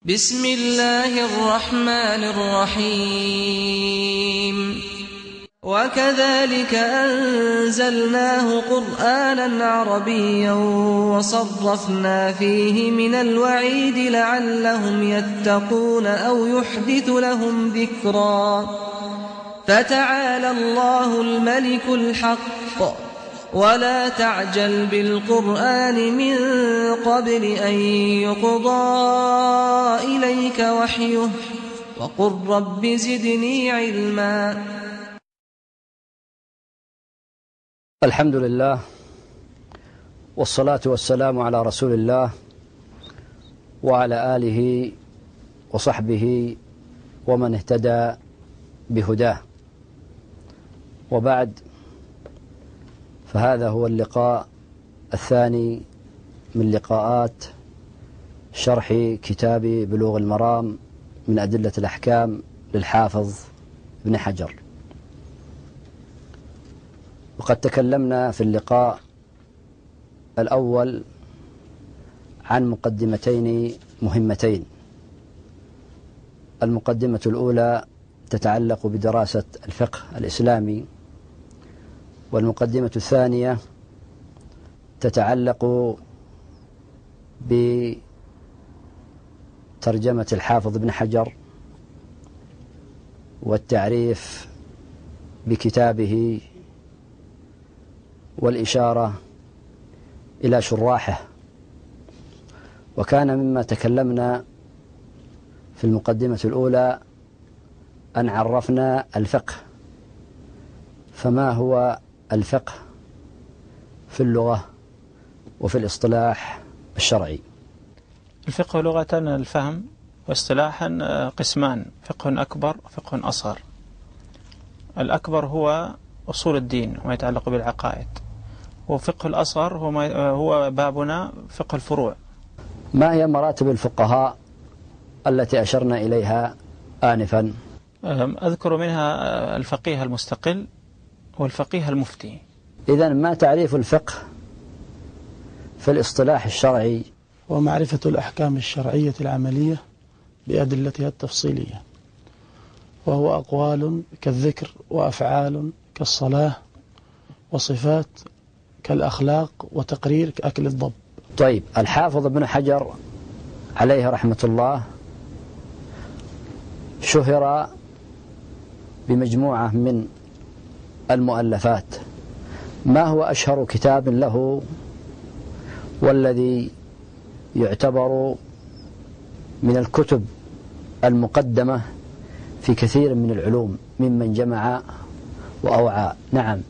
بسم الله الرحمن الرحيم وكذلك أنزلناه قرآنا عربيا وصرفنا فيه من الوعيد لعلهم يتقون أو يحدث لهم ذكرا فتعالى الله الملك الحق ولا تعجل بالقرآن من قبل أن يقضى إليك وحيه وقل رب زدني علما. الحمد لله والصلاة والسلام على رسول الله وعلى آله وصحبه ومن اهتدى بهداه، وبعد، فهذا هو اللقاء الثاني من لقاءات شرح كتاب بلوغ المرام من أدلة الأحكام للحافظ ابن حجر. وقد تكلمنا في اللقاء الأول عن مقدمتين مهمتين. المقدمة الأولى تتعلق بدراسة الفقه الإسلامي، والمقدمة الثانية تتعلق بترجمة الحافظ ابن حجر والتعريف بكتابه والإشارة إلى شراحه. وكان مما تكلمنا في المقدمة الأولى أن عرفنا الفقه. فما هو الفقه في اللغة وفي الاصطلاح الشرعي؟ الفقه لغة الفهم، واصطلاحا قسمان: فقه أكبر وفقه أصغر. الأكبر هو أصول الدين وما يتعلق بالعقائد، وفقه الأصغر هو بابنا فقه الفروع. ما هي مراتب الفقهاء التي أشرنا إليها آنفا؟ أذكر منها الفقيه المستقل والفقيه المفتي. إذن ما تعريف الفقه في الاصطلاح الشرعي؟ ومعرفة الأحكام الشرعية العملية بأدلتها التفصيلية، وهو أقوال كالذكر، وأفعال كالصلاة، وصفات كالأخلاق، وتقرير كأكل الضب. طيب، الحافظ ابن حجر عليه رحمة الله شهر بمجموعة من المؤلفات. ما هو أشهر كتاب له والذي يعتبر من الكتب المقدمة في كثير من العلوم ممن جمع وأوعى؟ نعم،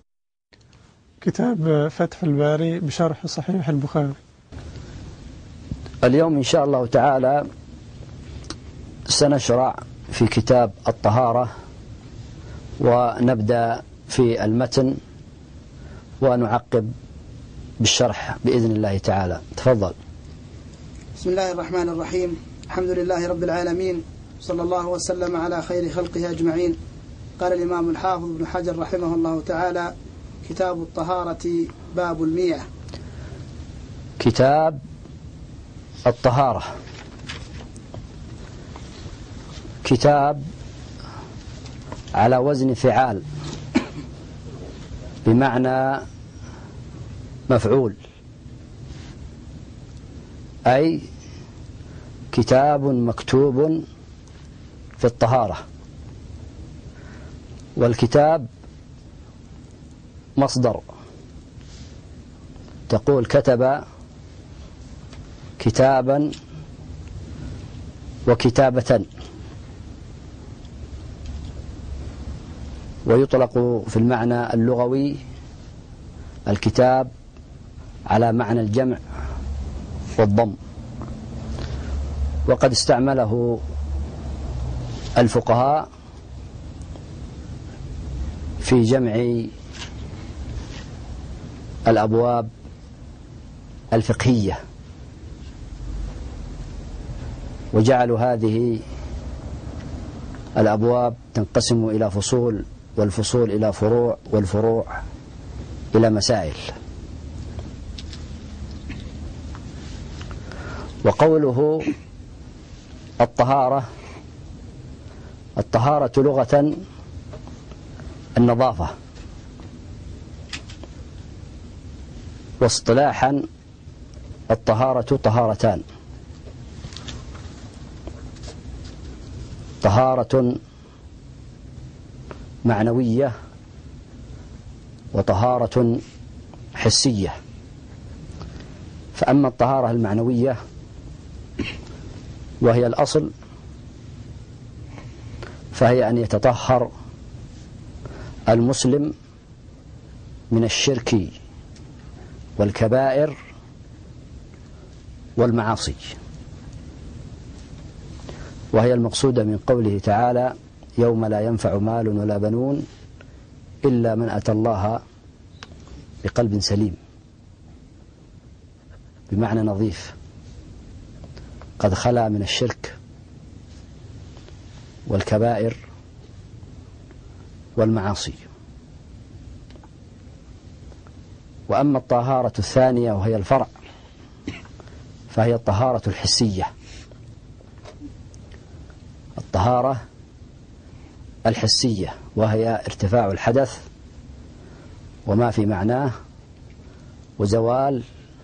كتاب فتح الباري بشرح صحيح البخاري. اليوم إن شاء الله تعالى سنشرع في كتاب الطهارة، ونبدأ في المتن ونعقب بالشرح بإذن الله تعالى. تفضل. بسم الله الرحمن الرحيم. الحمد لله رب العالمين، صلى الله وسلم على خير خلقه أجمعين. قال الإمام الحافظ ابن حجر رحمه الله تعالى: كتاب الطهارة باب المياه. كتاب الطهارة كتاب على وزن فعال، بمعنى مفعول، أي كتاب مكتوب في الطهارة. والكتاب مصدر، تقول كتب كتابا وكتابة. ويطلق في المعنى اللغوي الكتاب على معنى الجمع والضم، وقد استعمله الفقهاء في جمع الأبواب الفقهية، وجعلوا هذه الأبواب تنقسم إلى فصول، والفصول إلى فروع، والفروع إلى مسائل. وقوله الطهارة لغة النظافة، واصطلاحا الطهارة طهارتان: طهارة معنوية وطهارة حسية. فأما الطهارة المعنوية وهي الأصل، فهي أن يتطهر المسلم من الشرك والكبائر والمعاصي، وهي المقصودة من قوله تعالى: يوم لا ينفع مال ولا بنون إلا من أتى الله بقلب سليم، بمعنى نظيف قد خلا من الشرك والكبائر والمعاصي. وأما الطهارة الثانية وهي الفرع، فهي الطهارة الحسية، الطهارة الحسية، وهي ارتفاع الحدث وما في معناه وزوال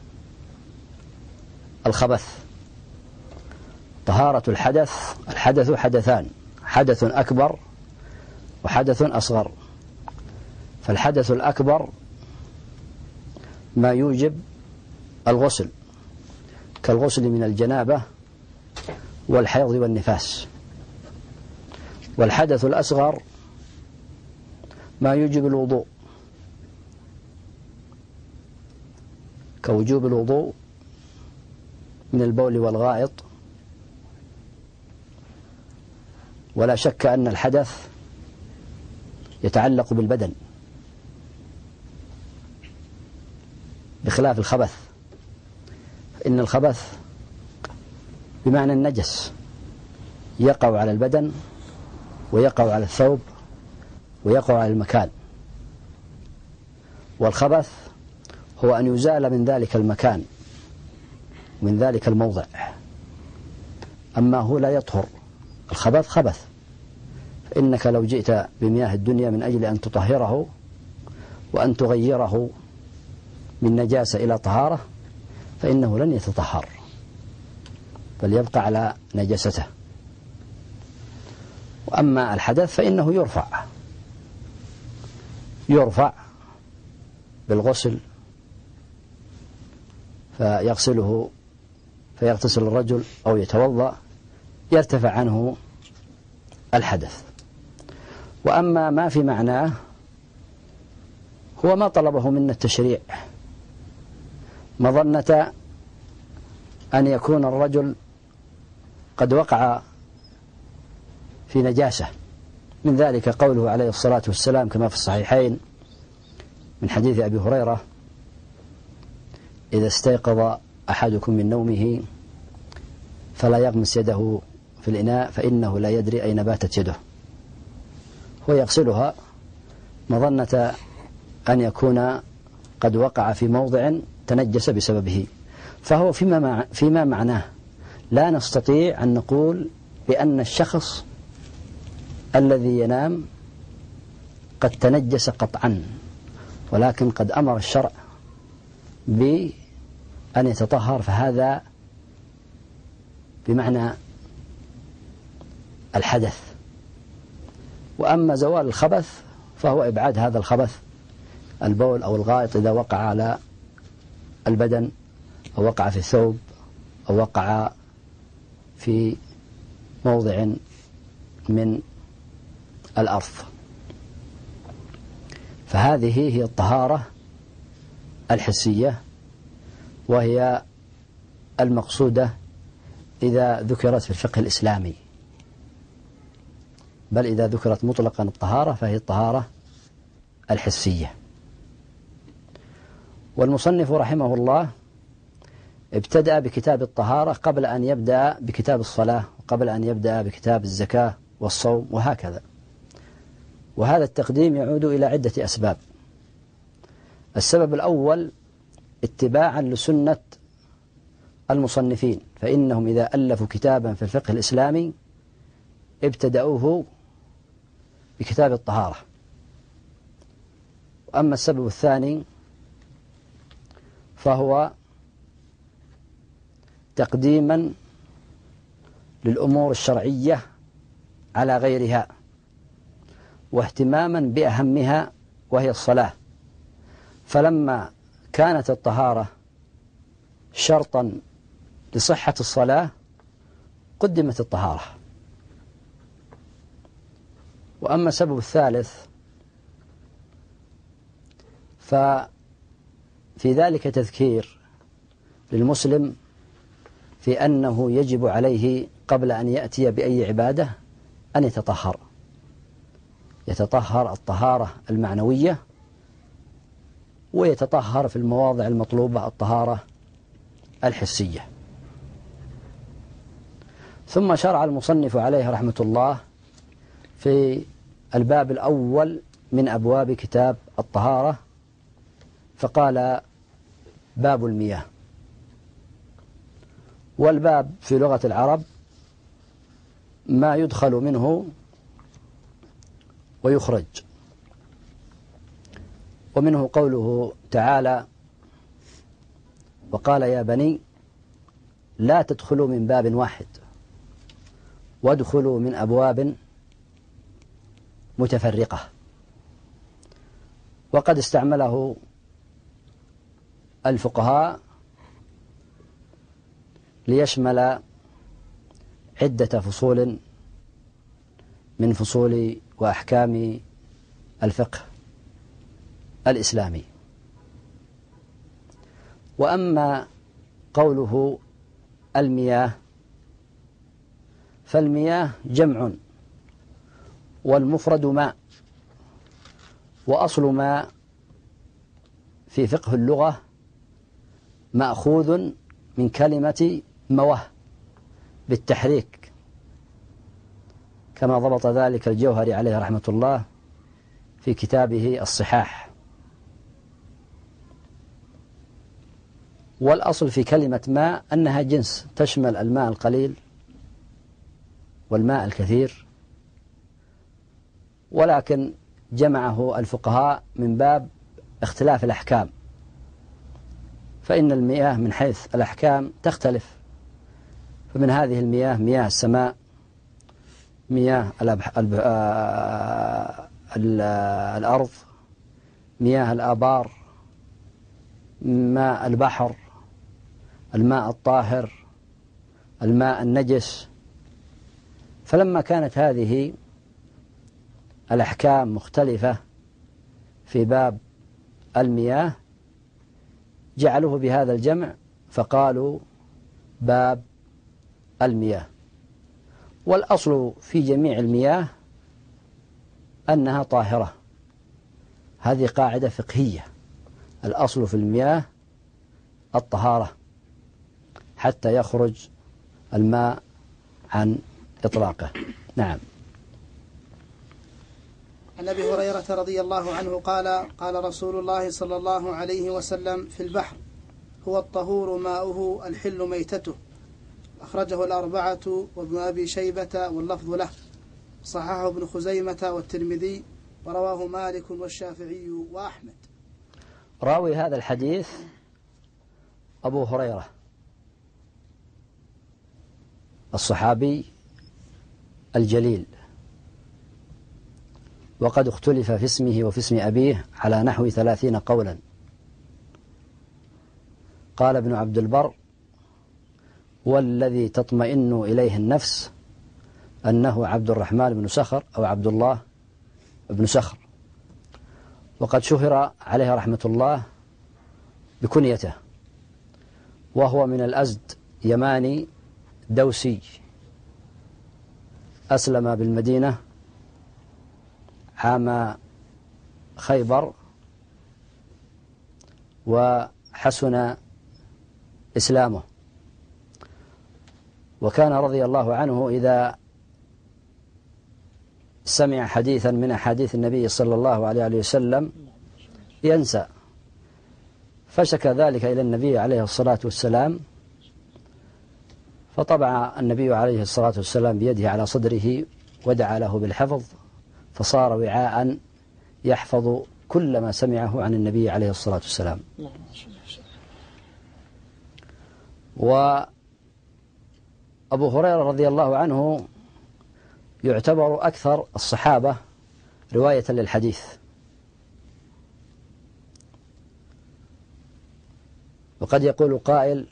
الخبث. طهارة الحدث حدثان: حدث أكبر وحدث أصغر. فالحدث الأكبر ما يوجب الغسل، كالغسل من الجنابة والحيض والنفاس. والحدث الأصغر ما يوجب الوضوء، كوجوب الوضوء من البول والغائط. ولا شك أن الحدث يتعلق بالبدن بخلاف الخبث، إن الخبث بمعنى النجس يقع على البدن ويقع على الثوب ويقع على المكان، والخبث هو أن يزال من ذلك المكان من ذلك الموضع، أما هو لا يطهر. الخبث خبث، فإنك لو جئت بمياه الدنيا من أجل أن تطهره وأن تغيره من نجاسة إلى طهارة فإنه لن يتطهر، بل يبقى على نجاسته. وأما الحدث فإنه يرفع بالغسل، فيغتسل الرجل أو يتوضأ يرتفع عنه الحدث. وأما ما في معناه هو ما طلبه منا التشريع، مظنة أن يكون الرجل قد وقع في نجاسة، من ذلك قوله عليه الصلاة والسلام كما في الصحيحين من حديث أبي هريرة: إذا استيقظ أحدكم من نومه فلا يغمس يده في الإناء فإنه لا يدري أين باتت يده. هو يغسلها مظنة أن يكون قد وقع في موضع تنجس بسببه، فهو فيما معناه. لا نستطيع أن نقول بأن الشخص الذي ينام قد تنجس قطعا، ولكن قد أمر الشرع بأن يتطهر، فهذا بمعنى الحدث. وأما زوال الخبث فهو إبعاد هذا الخبث، البول أو الغائط إذا وقع على البدن أو وقع في الثوب أو وقع في موضع من الأرض. فهذه هي الطهارة الحسية، وهي المقصودة إذا ذكرت في الفقه الإسلامي، بل إذا ذكرت مطلقا الطهارة فهي الطهارة الحسية. والمصنف رحمه الله ابتدأ بكتاب الطهارة قبل أن يبدأ بكتاب الصلاة، وقبل أن يبدأ بكتاب الزكاة والصوم، وهكذا. وهذا التقديم يعود إلى عدة أسباب. السبب الأول اتباعا لسنة المصنفين، فإنهم إذا ألفوا كتابا في الفقه الإسلامي ابتدأوه بكتاب الطهارة. وأما السبب الثاني فهو تقديما للأمور الشرعية على غيرها، واهتماما بأهمها وهي الصلاة. فلما كانت الطهارة شرطا لصحة الصلاة قدمت الطهارة. وأما السبب الثالث ففي ذلك تذكير للمسلم في أنه يجب عليه قبل أن يأتي بأي عبادة أن يتطهر الطهارة المعنوية، ويتطهر في المواضع المطلوبة الطهارة الحسية. ثم شرع المصنف عليه رحمة الله في الباب الأول من أبواب كتاب الطهارة، فقال: باب المياه. والباب في لغة العرب ما يدخل منه ويخرج، ومنه قوله تعالى: وقال يا بني لا تدخلوا من باب واحد وادخلوا من أبواب متفرقة. وقد استعمله الفقهاء ليشمل عدة فصول من فصول وأحكام الفقه الإسلامي. وأما قوله المياه فالمياه جمع، والمفرد ماء، وأصل ماء في فقه اللغة مأخوذ من كلمة موه بالتحريك، كما ضبط ذلك الجوهري عليه رحمة الله في كتابه الصحاح. والأصل في كلمة ماء أنها جنس تشمل الماء القليل والماء الكثير، ولكن جمعه الفقهاء من باب اختلاف الأحكام، فإن المياه من حيث الأحكام تختلف. فمن هذه المياه مياه السماء، مياه الأرض، مياه الآبار، ماء البحر، الماء الطاهر، الماء النجس. فلما كانت هذه الأحكام مختلفة في باب المياه جعلوه بهذا الجمع فقالوا باب المياه. والأصل في جميع المياه أنها طاهرة، هذه قاعدة فقهية، الأصل في المياه الطهارة حتى يخرج الماء عن إطلاقه. نعم. عن أبي هريرة رضي الله عنه قال: قال رسول الله صلى الله عليه وسلم: في البحر هو الطهور ماؤه الحل ميتته. أخرجه الأربعة وابن أبي شيبة واللفظ له، صححه ابن خزيمة والترمذي، ورواه مالك والشافعي وأحمد. راوي هذا الحديث أبو هريرة الصحابي الجليل، وقد اختلف في اسمه وفي اسم أبيه على نحو 30 قولا. قال ابن عبد البر: والذي تطمئن إليه النفس أنه عبد الرحمن بن سخر أو عبد الله بن سخر. وقد شهر عليه رحمة الله بكنيته، وهو من الأزد، يماني دوسي، أسلم بالمدينة عام خيبر، وحسن إسلامه. وكان رضي الله عنه إذا سمع حديثا من أحاديث النبي صلى الله عليه وسلم ينسى، فشكى ذلك إلى النبي عليه الصلاة والسلام، فطبع النبي عليه الصلاة والسلام بيده على صدره ودعا له بالحفظ، فصار وعاء يحفظ كل ما سمعه عن النبي عليه الصلاة والسلام. وأبو هريرة رضي الله عنه يعتبر أكثر الصحابة رواية للحديث، وقد يقول قائل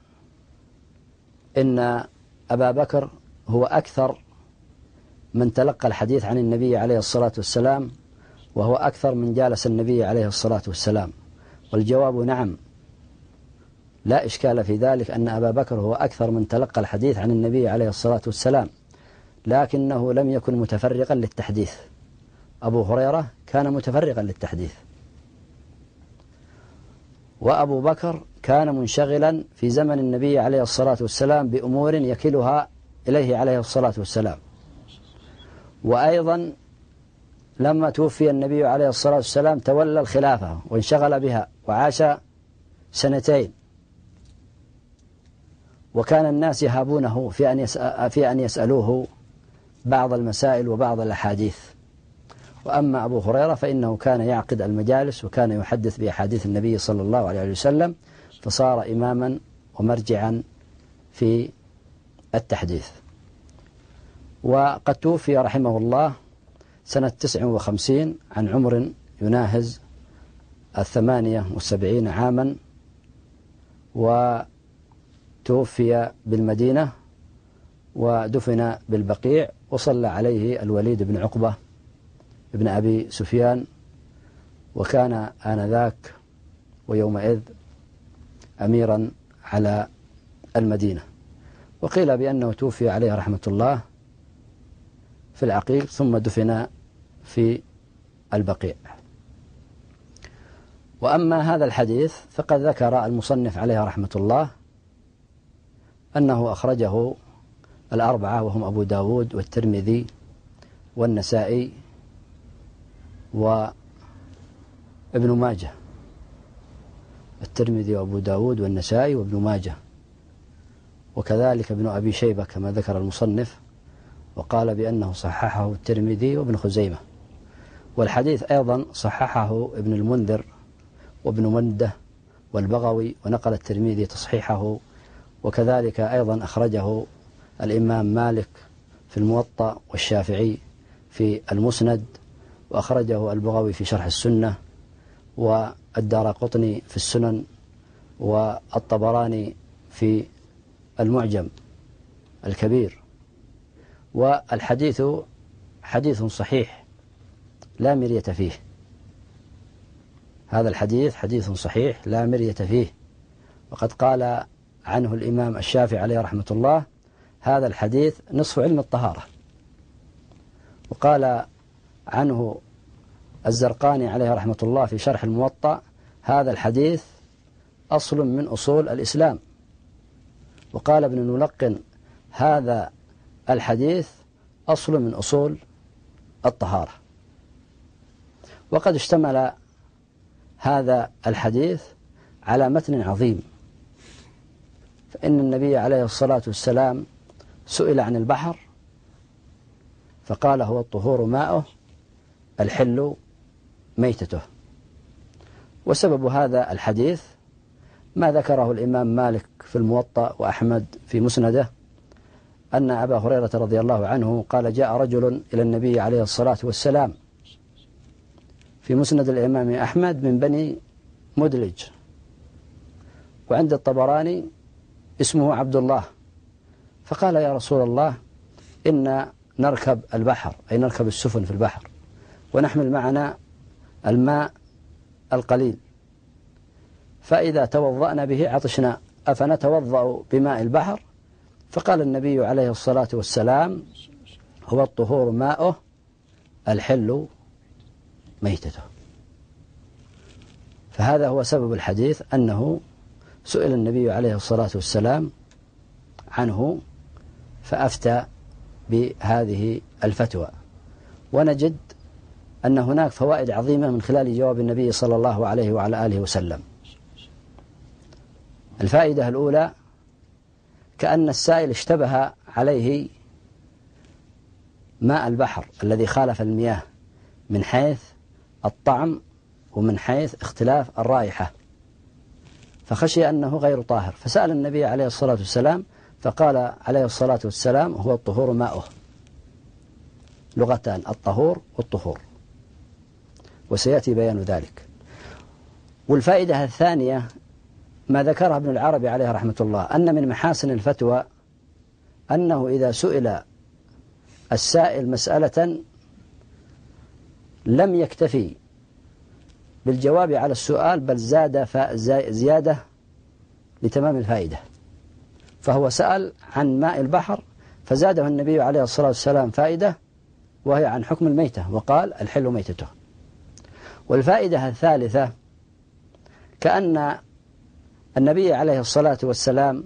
إن أبا بكر هو أكثر من تلقى الحديث عن النبي عليه الصلاة والسلام، وهو أكثر من جالس النبي عليه الصلاة والسلام. والجواب نعم، لا إشكال في ذلك أن أبا بكر هو أكثر من تلقى الحديث عن النبي عليه الصلاة والسلام، لكنه لم يكن متفرغا للتحديث. أبو هريرة كان متفرغا للتحديث، وأبو بكر كان منشغلا في زمن النبي عليه الصلاة والسلام بأمور يكلها إليه عليه الصلاة والسلام. وأيضا لما توفي النبي عليه الصلاة والسلام تولى الخلافة وانشغل بها وعاش 2، وكان الناس يهابونه في أن يسألوه بعض المسائل وبعض الأحاديث. وأما أبو هريرة فإنه كان يعقد المجالس وكان يحدث بأحاديث النبي صلى الله عليه وسلم، فصار إماما ومرجعا في التحديث. وقد توفي رحمه الله سنة 59 عن عمر يناهز 78 عاما، وتوفي بالمدينة ودفن بالبقيع، وصلى عليه الوليد بن عقبة ابن أبي سفيان، وكان آنذاك ويومئذ أميرا على المدينة. وقيل بأنه توفي عليه رحمة الله في العقيق ثم دفن في البقيع. وأما هذا الحديث فقد ذكر المصنف عليه رحمة الله أنه أخرجه الأربعة، وهم أبو داود والترمذي والنسائي وابن ماجه. الترمذي وأبو داود والنسائي وابن ماجه، وكذلك ابن أبي شيبة كما ذكر المصنف، وقال بأنه صححه الترمذي وابن خزيمة. والحديث أيضا صححه ابن المنذر وابن منده والبغوي، ونقل الترمذي تصحيحه، وكذلك أيضا أخرجه الإمام مالك في الموطأ والشافعي في المسند، وأخرجه البغوي في شرح السنة، والدارقطني في السنن، والطبراني في المعجم الكبير. والحديث حديث صحيح لا مرية فيه، هذا الحديث حديث صحيح لا مرية فيه. وقد قال عنه الإمام الشافعي عليه رحمة الله هذا الحديث نصف علم الطهارة، وقال عنه الزرقاني عليه رحمة الله في شرح الموطأ هذا الحديث أصل من أصول الإسلام، وقال ابن الملقن هذا الحديث أصل من أصول الطهارة. وقد اشتمل هذا الحديث على متن عظيم، فإن النبي عليه الصلاة والسلام سئل عن البحر فقال هو الطهور ماؤه الحل ميتته. وسبب هذا الحديث ما ذكره الإمام مالك في الموطأ وأحمد في مسنده، أن أبا هريرة رضي الله عنه قال جاء رجل إلى النبي عليه الصلاة والسلام في مسند الإمام أحمد من بني مدلج، وعند الطبراني اسمه عبد الله، فقال يا رسول الله إن نركب البحر، أي نركب السفن في البحر، ونحمل معنا الماء القليل، فإذا توضأنا به عطشنا، أفنتوضأ بماء البحر؟ فقال النبي عليه الصلاة والسلام هو الطهور ماؤه الحل ميتته. فهذا هو سبب الحديث، أنه سئل النبي عليه الصلاة والسلام عنه فأفتى بهذه الفتوى. ونجد أن هناك فوائد عظيمة من خلال جواب النبي صلى الله عليه وعلى آله وسلم. الفائدة الأولى كأن السائل اشتبه عليه ماء البحر الذي خالف المياه من حيث الطعم ومن حيث اختلاف الرائحة، فخشي أنه غير طاهر، فسأل النبي عليه الصلاة والسلام فقال عليه الصلاة والسلام: هو الطهور ماؤه. لغتان: الطهور والطهور، وسيأتي بيان ذلك. والفائدة الثانية ما ذكرها ابن العربي عليه رحمة الله، أن من محاسن الفتوى أنه إذا سئل السائل مسألة لم يكتفي بالجواب على السؤال بل زاد زيادة لتمام الفائدة، فهو سأل عن ماء البحر فزاده النبي عليه الصلاة والسلام فائدة وهي عن حكم الميتة، وقال: الحل ميتته. والفائدة الثالثة كأن النبي عليه الصلاة والسلام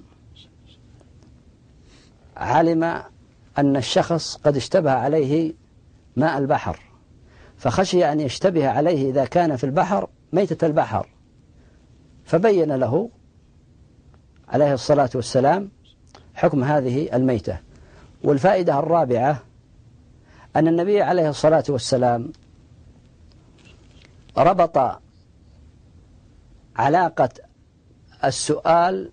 علم أن الشخص قد اشتبه عليه ماء البحر، فخشي أن يشتبه عليه إذا كان في البحر ميتة البحر، فبين له عليه الصلاة والسلام حكم هذه الميتة. والفائدة الرابعة أن النبي عليه الصلاة والسلام ربط علاقة السؤال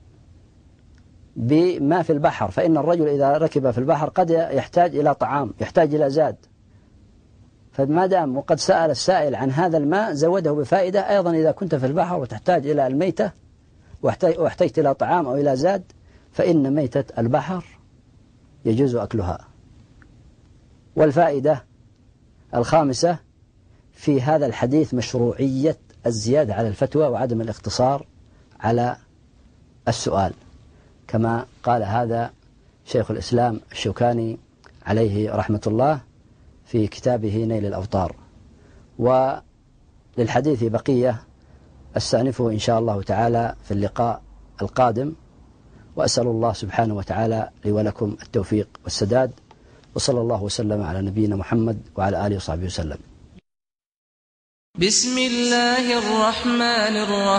بما في البحر، فإن الرجل إذا ركب في البحر قد يحتاج إلى طعام، يحتاج إلى زاد، فما دام وقد سأل السائل عن هذا الماء زوده بفائدة. أيضا إذا كنت في البحر وتحتاج إلى الميتة واحتجت إلى طعام أو إلى زاد، فإن ميتة البحر يجوز أكلها. والفائدة الخامسة في هذا الحديث مشروعية الزيادة على الفتوى وعدم الاقتصار على السؤال، كما قال هذا شيخ الإسلام الشوكاني عليه رحمة الله في كتابه نيل الأوطار. وللحديث بقية أستأنفه إن شاء الله تعالى في اللقاء القادم، وأسأل الله سبحانه وتعالى لي ولكم التوفيق والسداد، وصلى الله وسلم على نبينا محمد وعلى آله وصحبه وسلم. بسم الله الرحمن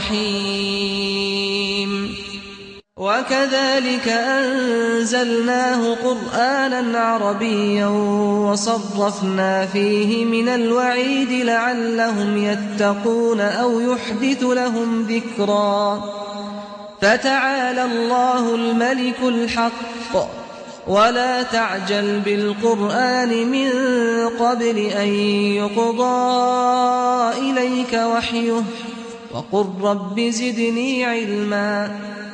الرحيم. وكذلك أنزلناه قرآنا عربيا وصرفنا فيه من الوعيد لعلهم يتقون أو يحدث لهم ذكرا. فتعالى الله الملك الحق، ولا تعجل بالقرآن من قبل أن يقضى إليك وحيه، وقل رب زدني علما.